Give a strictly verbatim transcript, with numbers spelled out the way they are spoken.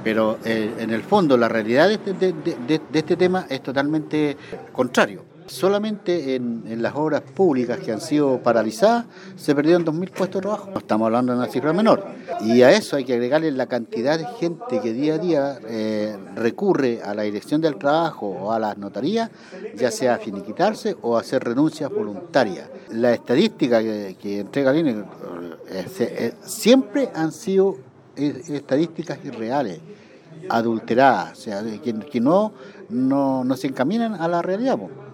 Pero eh, en el fondo la realidad de este, de, de, de, de este tema es totalmente contrario. Solamente en, en las obras públicas que han sido paralizadas se perdieron dos mil puestos de trabajo. No estamos hablando de una cifra menor. Y a eso hay que agregarle la cantidad de gente que día a día eh, recurre a la dirección del trabajo o a las notarías, ya sea a finiquitarse o a hacer renuncias voluntarias. La estadística que, que entrega el I N E eh, eh, siempre han sido eh, estadísticas irreales, adulteradas, o sea, que, que no, no, no se encaminan a la realidad. Po.